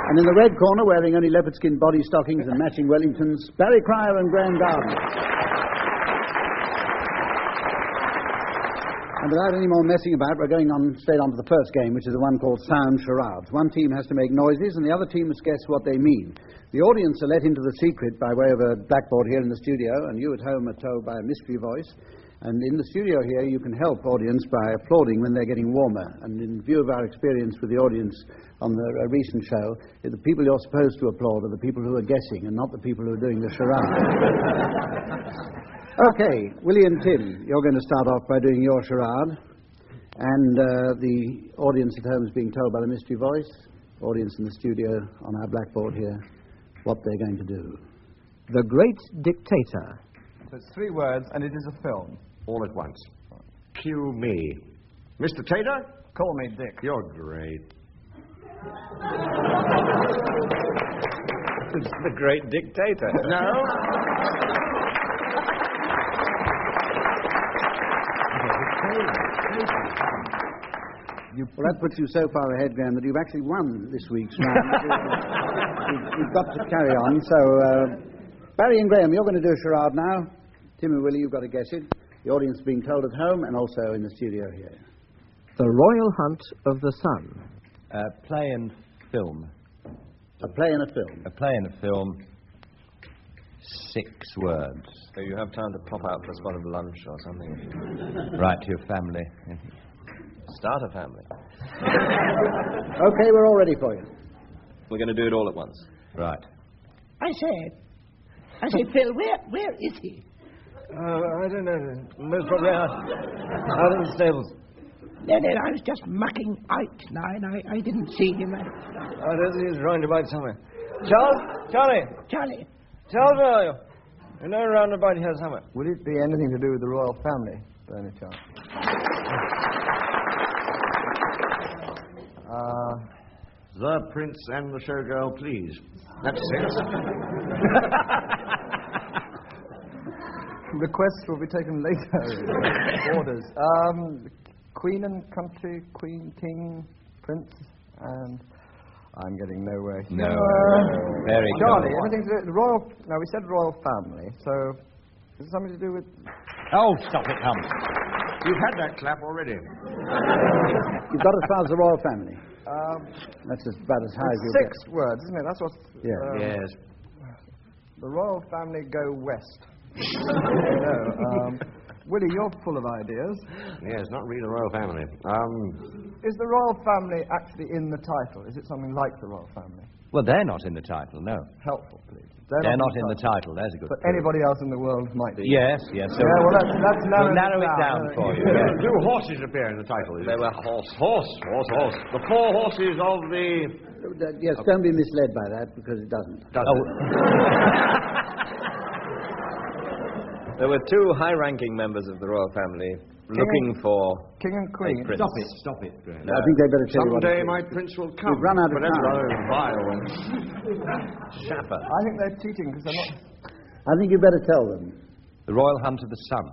And in the red corner, wearing only leopard skin body stockings and matching Wellingtons, Barry Cryer and Graham Garden. And without any more messing about, we're going on straight on to the first game, which is the one called Sound Charades. One team has to make noises, and the other team must guess what they mean. The audience are let into the secret by way of a blackboard here in the studio, and you at home are told by a mystery voice. And in the studio here, you can help audience by applauding when they're getting warmer. And in view of our experience with the audience on the recent show, the people you're supposed to applaud are the people who are guessing and not the people who are doing the charade. Okay, Willie and Tim, you're going to start off by doing your charade. And the audience at home is being told by the mystery voice, audience in the studio on our blackboard here, what they're going to do. The Great Dictator. So it's 3 words, and it is a film. All at once. Cue me. Mr. Tater? Call me Dick. You're great. It's the Great Dictator. No? Well, that puts you so far ahead, Graham, that you've actually won this week's round. You've got to carry on. So, Barry and Graham, you're going to do a charade now. Tim and Willie, you've got to guess it. The audience being told at home and also in the studio here. The Royal Hunt of the Sun. Play and film. A play and a film. A play and a film. 6 words. So you have time to pop out for a spot of lunch or something. Write to your family. Start a family. Okay, we're all ready for you. We're going to do it all at once. Right. I say, Phil, where is he? I don't know. Most probably out in the stables. No, I was just mucking out now, and I didn't see him. I don't think he's roundabout somewhere. Charlie, where are you? You know roundabout here somewhere. Would it be anything to do with the royal family, by any chance? The prince and the showgirl, please. That's 6. Requests will be taken later. Orders. Queen and country, queen, king, prince, and I'm getting nowhere here. No. Very Charlie, good. anything to do with the royal... No, we said royal family, so... Is it something to do with... Oh, stop it, Tom. You've had that clap already. You've got as far as the royal family. That's about as high as you'll get. 6 words, isn't it? That's what... Yes. The royal family go west. No, Willie, you're full of ideas. Yes, not really the royal family. Is the royal family actually in the title? Is it something like the royal family? Well, they're not in the title, no. Helpful, please. They're not in the title. There's a good But clue. anybody else in the world might be. Yes. So Yeah, well, that's we'll narrow it down for you. Do horses appear in the title? They were horse. Horse. The 4 horses of the... Yes, don't be misled by that, because it doesn't. There were 2 high-ranking members of the royal family looking for King and Queen. a prince. Stop it, Graham. I think they better tell you what it Someday is. my prince will come. We've run out of but that's time. rather vile. Shapper. I think they're cheating because they're not... I think you better tell them. The Royal Hunt of the Sun.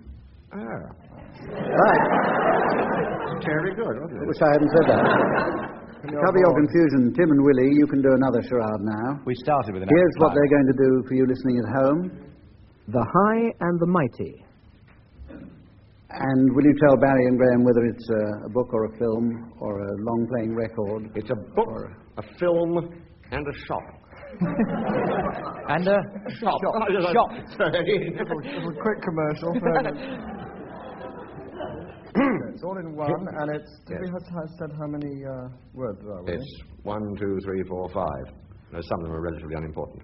Right. Very good, wasn't I it? wish I hadn't said that. To cover your confusion, Tim and Willie, you can do another charade now. We started with an Here's what outline. they're going to do for you listening at home. The High and the Mighty. And will you tell Barry and Graham whether it's a book or a film or a long-playing record? It's a book, a film, and a shop. And a Shop. Shop. Little quick commercial. It's all in one, and it's... Did we have said how many words there are? It's 1, 2, 3, 4, 5. No, some of them are relatively unimportant.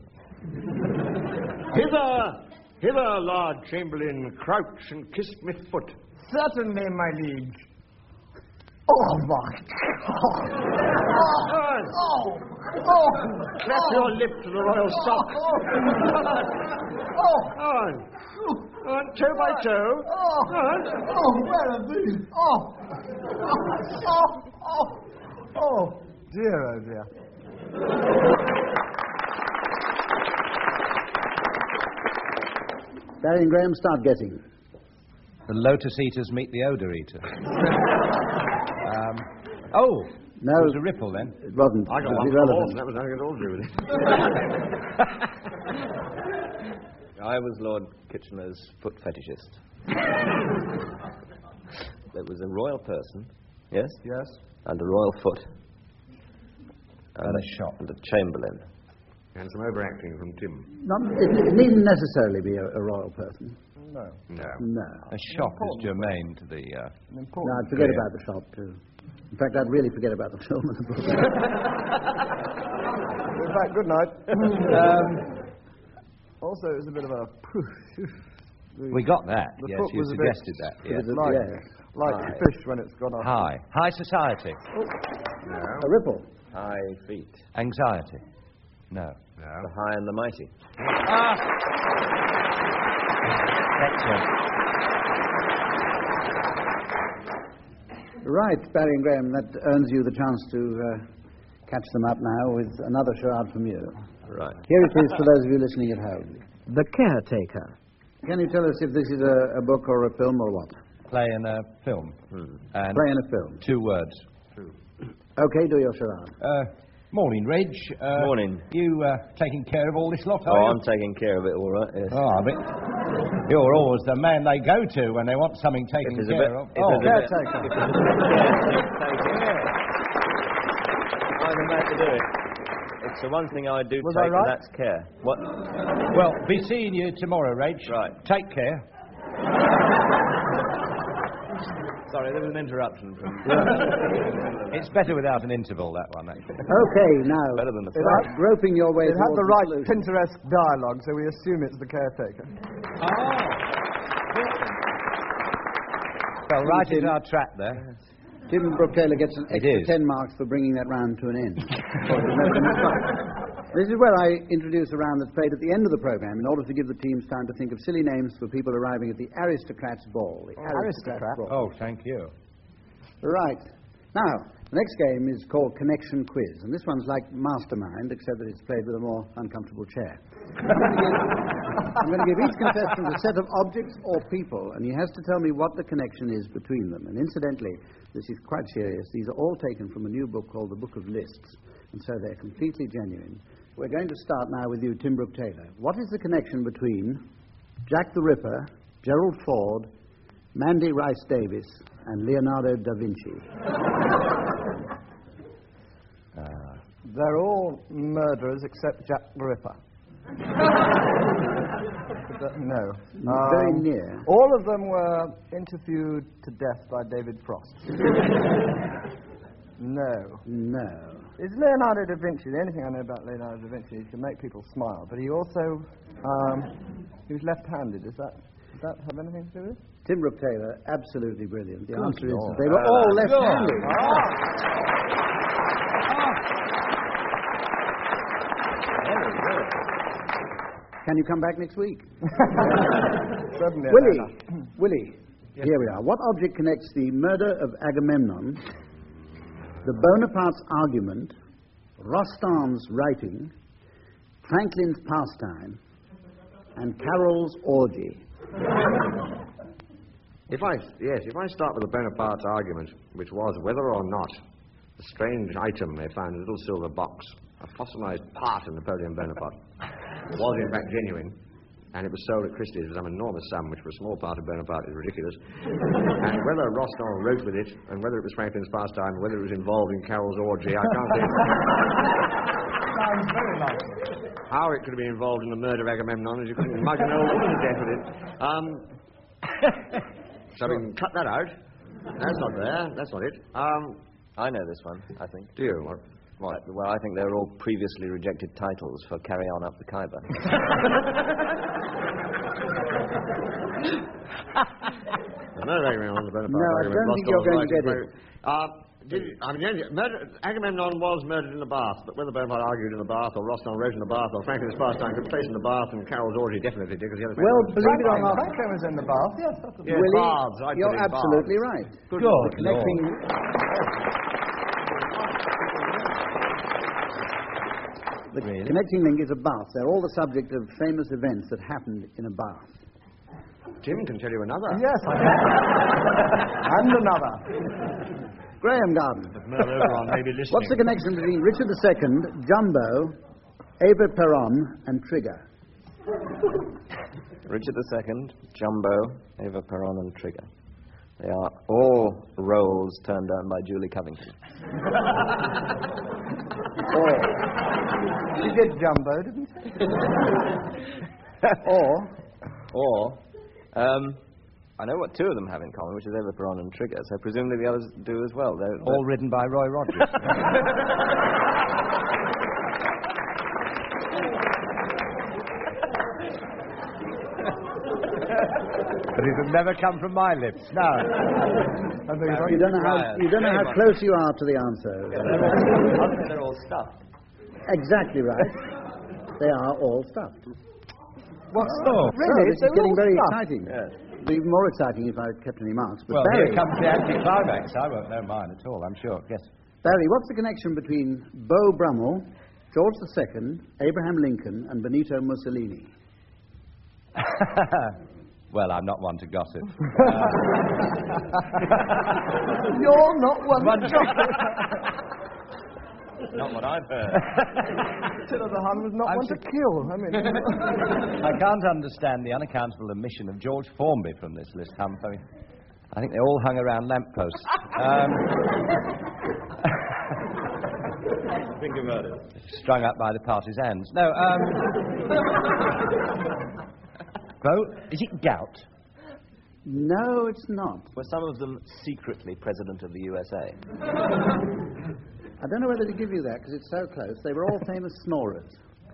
Hither, Lord Chamberlain, crouch and kiss me foot. Certainly, my liege. Oh, my God. Clap your lip to the royal sock. On, toe by toe. Where are these? Dear, oh, dear. Barry and Graham, start guessing. The Lotus Eaters meet the Odor Eater. No. It was a ripple then. It wasn't. I got It one was for the horse, irrelevant. and that was nothing at all to do with it. I was Lord Kitchener's foot fetishist. There was a royal person, yes? Yes. And a royal foot. And a shop. And a chamberlain. And some overacting from Tim. It needn't necessarily be a royal person. No. No. No. A shop is germane to the... An No, important. I'd forget Yeah. about the shop, too. In fact, I'd really forget about the film and the book. In fact, good night. Also, it was a bit of a... We got that. The Yes, foot you was a bit- suggested that. It Yes. was a- like yes. like High. fish when it's gone off. High. High society. A ripple. High feet. Anxiety. No. The high and the mighty. Excellent. Right, Barry and Graham, that earns you the chance to catch them up now with another charade from you. Right. Here it is for those of you listening at home. The Caretaker. Can you tell us if this is a book or a film or what? Play in a film. And Play in a film. 2 words. Okay, do your charade. Morning, Reg. Morning. You taking care of all this lot, Oh, are you? I'm taking care of it all right, yes. Oh, I bet you're always the man they go to when they want something taken If there's a care bit- of. if there's a bit- Caretaker. I'm the man to do it. It's the one thing I do Was take, I right? and that's care. What? Well, be seeing you tomorrow, Reg. Right. Take care. Sorry, there was an interruption from... It's better without an interval, that one, actually. Okay, now, Better than the start groping your way It had towards the right solution. Pinterest dialogue, so we assume it's the caretaker. Well, right into our trap there. Tim Brooke-Taylor gets an It extra is. 10 marks for bringing that round to an end. This is where I introduce a round that's played at the end of the programme in order to give the teams time to think of silly names for people arriving at the Aristocrats' Ball. The Aristocrats' Ball. Oh, thank you. Right. Now, the next game is called Connection Quiz, and this one's like Mastermind, except that it's played with a more uncomfortable chair. I'm going to give each contestant a set of objects or people, and he has to tell me what the connection is between them. And incidentally, this is quite serious. These are all taken from a new book called The Book of Lists, and so they're completely genuine. We're going to start now with you, Tim Brooke-Taylor. What is the connection between Jack the Ripper, Gerald Ford, Mandy Rice Davis, and Leonardo da Vinci? They're all murderers except Jack the Ripper. No. Very near. All of them were interviewed to death by David Frost. No. No. Is Leonardo da Vinci, the only thing I know about Leonardo da Vinci is he can make people smile, but he also, he was left-handed. Does that have anything to do with it? Tim Brooke-Taylor, absolutely brilliant. The Good answer is Lord. that they were all left-handed. Can you come back next week? Suddenly, Willie, here we are. What object connects the murder of Agamemnon, the Bonaparte's argument, Rostand's writing, Franklin's pastime, and Carol's orgy? If I start with the Bonaparte's argument, which was whether or not the strange item they found in a little silver box, a fossilized part of Napoleon Bonaparte, was in fact genuine, and it was sold at Christie's for some enormous sum, which for a small part of Bonaparte is ridiculous, and whether Rostand wrote with it, and whether it was Franklin's pastime, and whether it was involved in Carol's orgy, I can't think. Sounds very likely. How it could have been involved in the murder of Agamemnon, as you couldn't mug an old woman to death with it. So we can cut that out. That's not there. That's not it. I know this one, I think. Do you? What? Well, I think they were all previously rejected titles for Carry On Up the Khyber. No, Agamemnon, the Bonaparte No, I argument. don't think you're going to get it. Agamemnon was murdered in the bath, but whether Bonaparte argued in the bath, or Rostand wrote in the bath, or Franklin's pastime took place in the bath, and Carol's orgy definitely did, because the other... Well, believe it or not, Franklin was in the bath. Yes, that's the Yes, Willie, baths, I put you're in absolutely baths. right. Good Connecting... The connecting link is a bath. They're all the subject of famous events that happened in a bath. Tim can tell you another. Yes, I can. And another. Graham Garden. Everyone may be listening. What's the connection between Richard II, Jumbo, Ava Peron, and Trigger? Richard II, Jumbo, Ava Peron, and Trigger. They are all roles turned down by Julie Covington. She did Jumbo, didn't she? Or, I know what two of them have in common, which is Ava Peron and Trigger, so presumably the others do as well. They're All written by Roy Rogers. But it has never come from my lips, no. You don't know how close you are to the answer. They're all stuffed. Exactly right. They are all stuffed. What? Oh, Really? this is getting very exciting. Yes. It'd be even more exciting if I kept any marks. But Well, Barry, here comes the anticlimax. I won't know mine at all, I'm sure. Yes. Barry, what's the connection between Beau Brummel, George II, Abraham Lincoln, and Benito Mussolini? Well, I'm not one to gossip. You're not one to gossip. Not what I've heard. Attila the Hun was not one to kill. I mean, I can't understand the unaccountable omission of George Formby from this list, Humph. I think they all hung around lampposts. Think about it. Strung up by the partisans. No, Bo, is it gout? No, it's not. Were some of them secretly president of the USA? I don't know whether to give you that because it's so close. They were all famous snorers.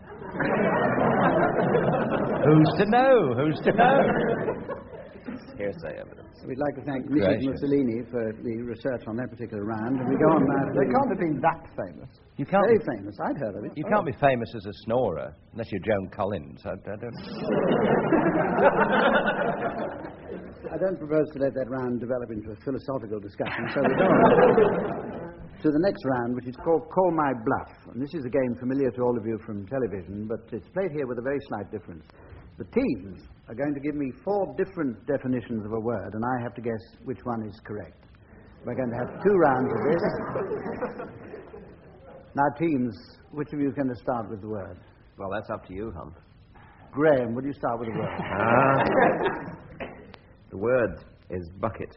Who's to know? Who's to know? Hearsay evidence. We'd like to thank Mrs. Gracious. Mussolini for the research on that particular round. And we go on now. they can't have been that famous. You can't Very be, famous. I'd heard of it. you can't be famous as a snorer unless you're Joan Collins. I don't. I don't propose to let that round develop into a philosophical discussion, so we go on to the next round, which is called Call My Bluff. And this is a game familiar to all of you from television, but it's played here with a very slight difference. The teams are going to give me 4 different definitions of a word, and I have to guess which one is correct. We're going to have 2 rounds of this. Now, teams, which of you is going to start with the word? Well, that's up to you, Hump. Graham, would you start with the word? The word is bucket.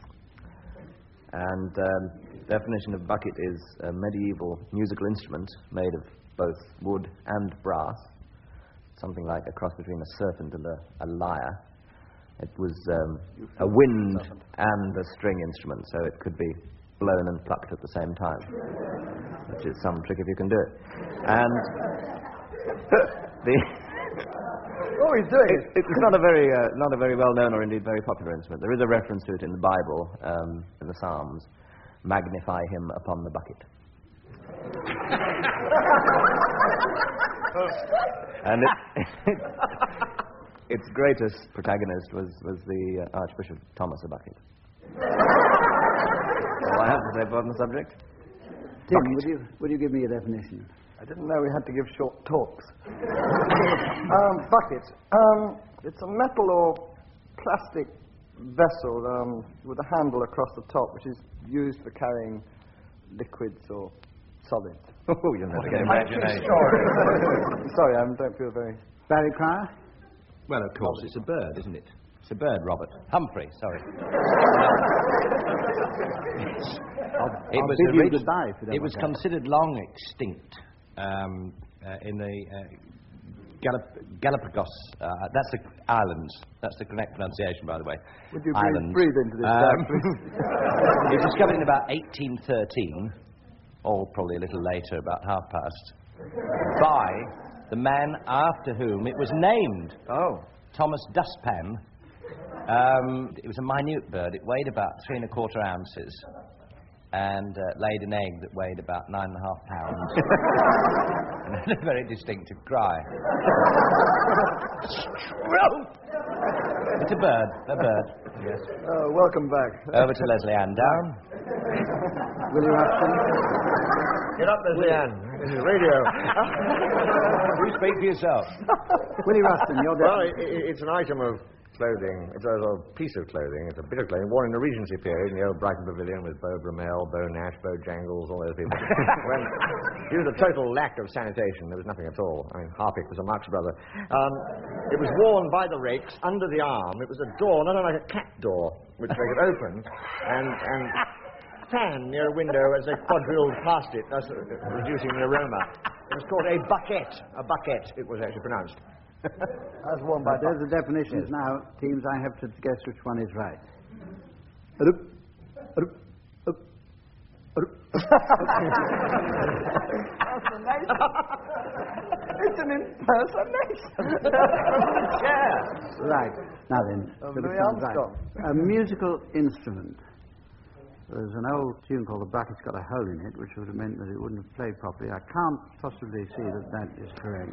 And definition of bucket is a medieval musical instrument made of both wood and brass. Something like a cross between a serpent and a lyre. It was a wind and a string instrument, so it could be blown and plucked at the same time, which is some trick if you can do it. And He's doing it. it's not a very well-known or indeed very popular instrument. There is a reference to it in the Bible, in the Psalms. Magnify him upon the bucket. And its greatest protagonist was the Archbishop Thomas à Bucket. All I have to say on the subject. Tim, would you give me a definition? I didn't know we had to give short talks. Bucket. It's a metal or plastic vessel with a handle across the top, which is used for carrying liquids or solids. Oh, you'll never get imagination. Sorry, I don't feel very... Barry Cryer? Well, of course, it's a bird, isn't it? It's a bird, Robert. Humphrey, sorry. I'll bid you goodbye if you don't It was want that. considered long extinct in the Galapagos. That's the islands. That's the correct pronunciation, by the way. Would you Islands. breathe into this, Jack, please? It was discovered in about 1813, or probably a little later, about past, by the man after whom it was named. Oh. Thomas Dustpan. It was a minute bird. It weighed about 3 1/4 ounces and laid an egg that weighed about 9 1/2 pounds and had a very distinctive cry. It's a bird, yes. Welcome back. Over to Leslie Ann Down. Willie Rushton? Get up, Leslie Ann. This is radio. You speak for yourself. Willie Rushton, your Well, definition. it's an item of clothing. It's a piece of clothing. It's a bit of clothing worn in the Regency period in the old Brighton Pavilion with Beau Brummel, Beau Nash, Beau Jangles, all those people. When, due to the total lack of sanitation, there was nothing at all. I mean, Harpic was a Marx brother. It was worn by the rakes under the arm. It was a door, not unlike a cat door, which they could open and fan near a window as they quadrilled past it, thus reducing the aroma. It was called a bucket. A bucket, it was actually pronounced. As worn by There's the definitions. Now, teams, I have to guess which one is right. It's an impersonation. Right. Now then, Of so which Louis one's right? Armstrong. A musical instrument. There's an old tune called The Bucket's Got a Hole in It, which would have meant that it wouldn't have played properly. I can't possibly see that that is correct.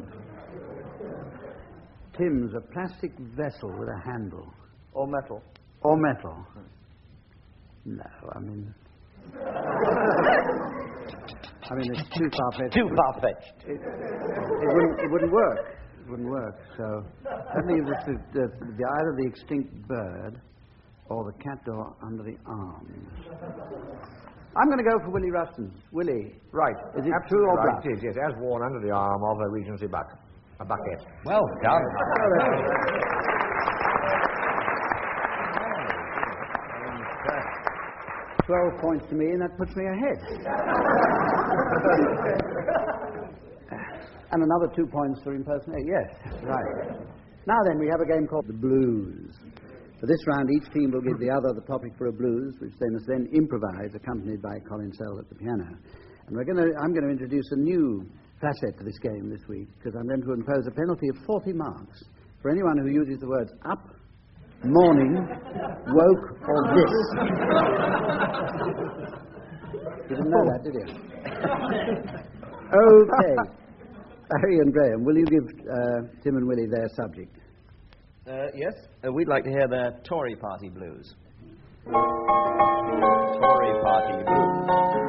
Tim's, a plastic vessel with a handle. Or metal. Or metal. No, I mean... it's too far-fetched. Too far-fetched. It wouldn't work. It wouldn't work. So that leaves us to either the extinct bird or the cat door under the arms. I'm going to go for Willie Ruston's. Willie. Right. Is it Absolutely true or right. bluff? It is, yes, as worn under the arm of a Regency bucket. A bucket. Well done. 12 points to me, and that puts me ahead. And another 2 points for impersonation. Yes, right. Now then, we have a game called the Blues. For this round, each team will give the other the topic for a blues, which they must then improvise, accompanied by Colin Sell at the piano. And I'm going to introduce a new facet to this game this week, because I'm going to impose a penalty of 40 marks for anyone who uses the words up, morning, woke, or this. You didn't know that, did you? Okay. Barry and Graham, will you give Tim and Willie their subject? Yes. We'd like to hear the Tory Party blues. Tory Party blues.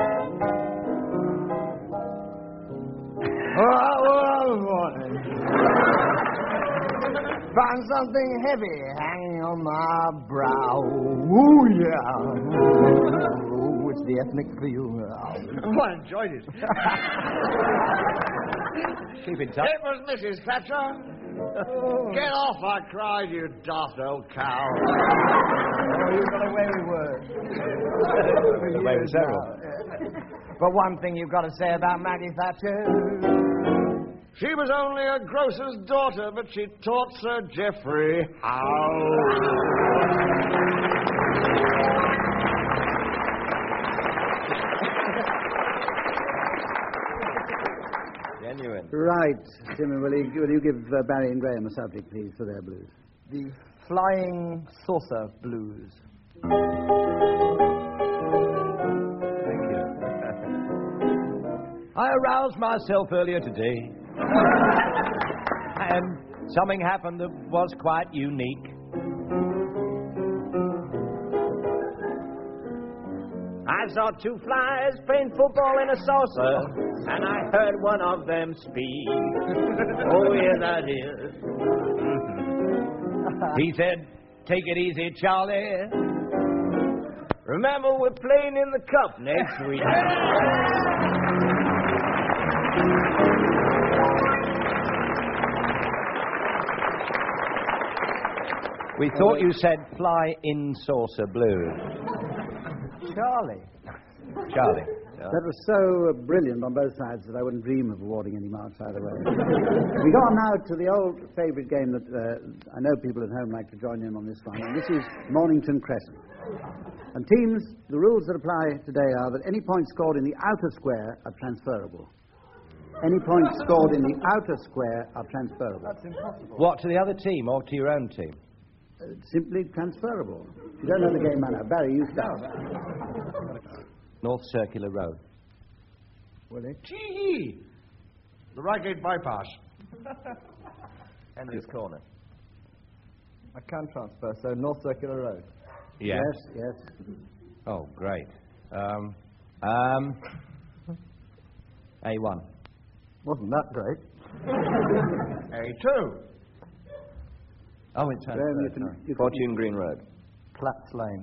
Found something heavy hanging on my brow. Ooh, yeah. Ooh, it's the ethnic feel. Oh, I enjoyed it. Keep in touch. It was Mrs. Thatcher. Get off, I cried, you daft old cow. Oh, you got away with words. Away with several. But one thing you've got to say about Maggie Thatcher. She was only a grocer's daughter, but she taught Sir Geoffrey how. Genuine. Right, Tim and Willie, will you give Barry and Graham a subject, please, for their blues? The Flying Saucer Blues. Thank you. I aroused myself earlier today, and something happened that was quite unique. I saw two flies playing football in a saucer, and I heard one of them speak. Oh, yes, I did. He said, "Take it easy, Charlie. Remember, we're playing in the cup next week." We thought you said fly in saucer blues. Charlie. Charlie. That was so brilliant on both sides that I wouldn't dream of awarding any marks either way. We go on now to the old favourite game that I know people at home like to join in on this one, and this is Mornington Crescent. And teams, the rules that apply today are that any points scored in the outer square are transferable. Any points scored in the outer square are transferable. That's impossible. What, to the other team or to your own team? Simply transferable. You don't know the game manner. Barry, you start. North Circular Road. Willie? Gee! The Reigate bypass. Henry's Corner. I can transfer, so North Circular Road. Yes. Yes. Oh, great. A1. Wasn't that great? A2. Oh, it's Graham, you can Fortune Green Road. Platts Lane.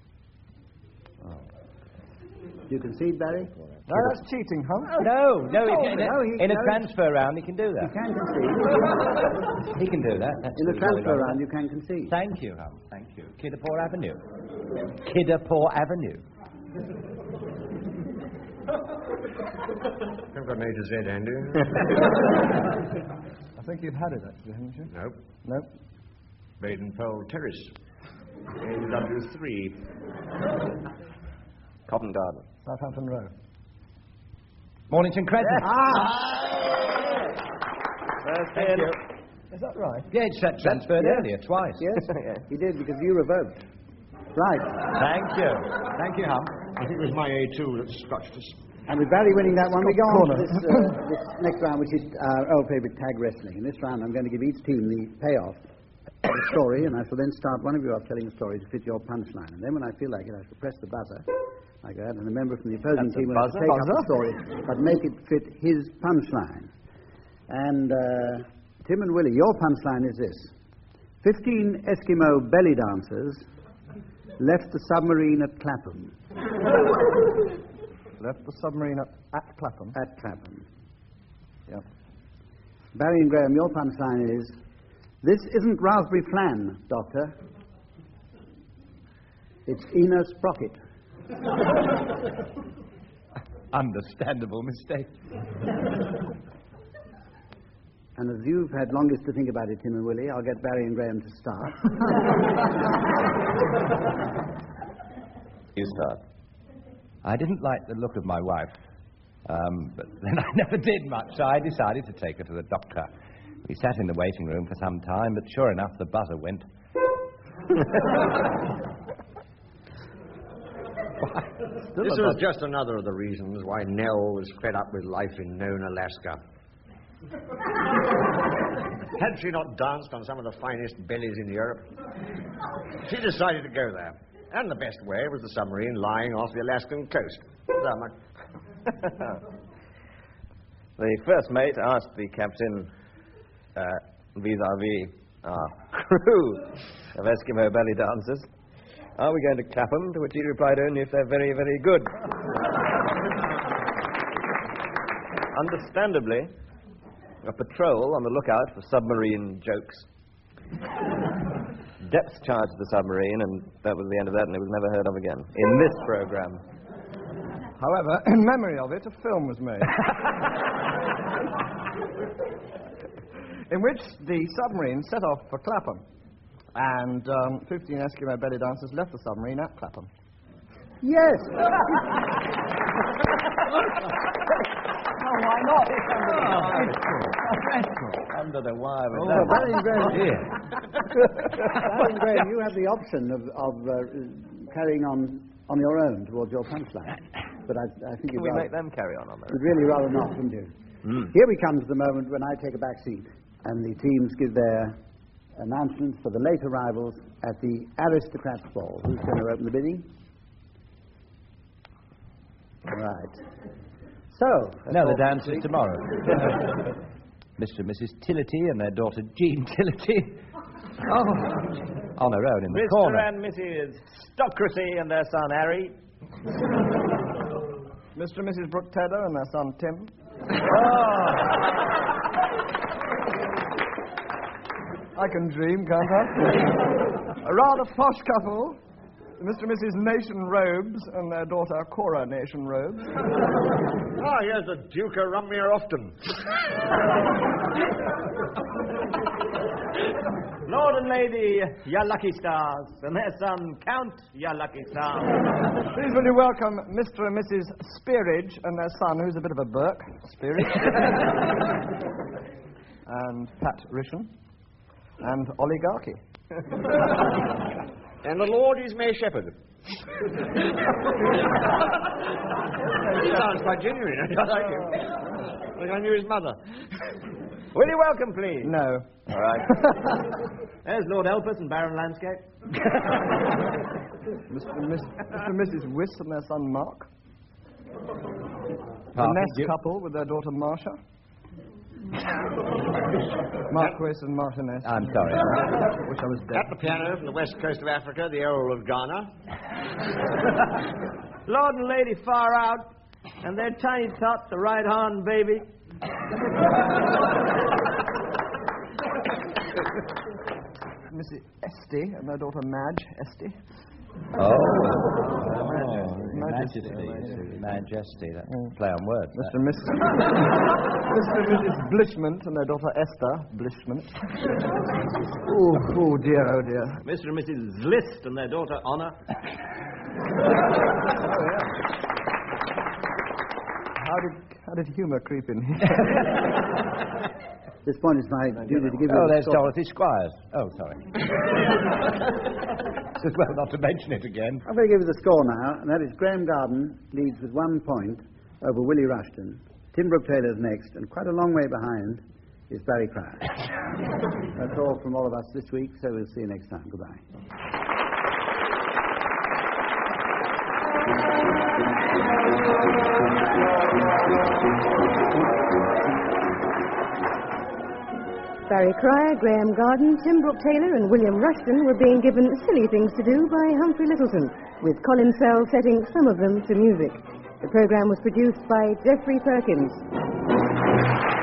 you concede, Barry? No, that's cheating, Hunt. No, in a no. transfer round, he can do that. You can concede. He can do that. That's In the really transfer right. round, you can concede. Thank you, Hum. Thank you. Kidderpore Avenue. Kidderpore Avenue. I've got an A to Z, Andy. I think you've had it, actually, haven't you? Nope. Nope. Baden-Powell Terrace. AW3. Covent Garden. Southampton Row. Mornington Crescent. Thank you. Is that right? Yeah, it's transferred earlier, twice. Yes, he did, because you revoked. Right. Thank you. Thank you, Hum. I think it was my A2 that scotched us. And with Barry winning that one, we go on to this next round, which is our old favourite tag wrestling. In this round, I'm going to give each team the payoff of a story, and I shall then start one of you off telling a story to fit your punchline. And then when I feel like it, I shall press the buzzer, like that, and a member from the opposing team will have to take up the story, but make it fit his punchline. And Tim and Willie, your punchline is this. 15 Eskimo belly dancers left the submarine at Clapham. Left the submarine at Clapham. At Clapham. Yep. Barry and Graham, your punchline is, this isn't raspberry flan, Doctor. It's Enos Sprocket. Understandable mistake. And as you've had longest to think about it, Tim and Willie, I'll get Barry and Graham to start. You start. I didn't like the look of my wife, but then I never did much, so I decided to take her to the doctor. We sat in the waiting room for some time, but sure enough, the buzzer went. This was just another of the reasons why Nell was fed up with life in known Alaska. Had she not danced on some of the finest bellies in Europe? She decided to go there. And the best way was the submarine lying off the Alaskan coast. The first mate asked the captain, vis-a-vis our crew of Eskimo belly dancers, are we going to Clapham? To which he replied, only if they're very, very good. Understandably, a patrol on the lookout for submarine jokes depth charged the submarine, and that was the end of that, and it was never heard of again in this program. However, in memory of it, a film was made. In which the submarine set off for Clapham. And 15 Eskimo belly dancers left the submarine at Clapham. Yes! Why not? Under the wire. Barry and Graham, you have the option of carrying on your own towards your punchline. But I think Can we make them carry on their you'd really rather not, wouldn't you? Here we come to the moment when I take a back seat and the teams give their announcements for the late arrivals at the Aristocrats Ball. Who's going to open the bidding? Right. So... No, the dance is tomorrow. Mr. and Mrs. Tillety and their daughter Jean Tillety. On their own in the corner. Mr. and Mrs. Stockracy and their son Harry. Mr. and Mrs. Brooke Tedder and their son Tim. I can dream, can't I? A rather posh couple, Mr. and Mrs. Nation Robes and their daughter Cora Nation Robes. Here's the Duke of Rummere Often. Lord and Lady Ya Lucky Stars and their son Count Ya Lucky Stars. Please will you welcome Mr. and Mrs. Spearridge and their son, who's a bit of a Burke, Spearridge. And Pat Rishan. And Oligarchy. And the Lord is May Shepherd. He sounds quite genuine. I like him. Like I knew his mother. Will you welcome, please? No. All right. There's Lord Elpis and Baron Landscape. Mr. and Mrs. Wiss and their son Mark. The Parker, Nest couple with their daughter Marcia. Marquis and Martinez. I'm sorry. Wish I was dead. At the piano from the west coast of Africa, the Earl of Ghana. Lord and Lady Far Out, and their tiny tot, the right hand baby. Mrs. Esty and their daughter Madge Esty. Majesty. That's play on words. Mr. and Mrs. Blishment and their daughter Esther Blishment. Oh dear, oh dear. Mr. and Mrs. List and their daughter Honor. How did humour creep in here? At this point, it's my duty to give you Oh, the there's score. Dorothy Squires. Oh, sorry. It's as well not to mention it again. I'm going to give you the score now, and that is Graham Garden leads with 1 point over Willie Rushton. Tim Brooke Taylor's next, and quite a long way behind is Barry Cryer. That's all from all of us this week, so we'll see you next time. Goodbye. Barry Cryer, Graham Garden, Tim Brooke Taylor and William Rushton were being given silly things to do by Humphrey Littleton, with Colin Sell setting some of them to music. The programme was produced by Geoffrey Perkins.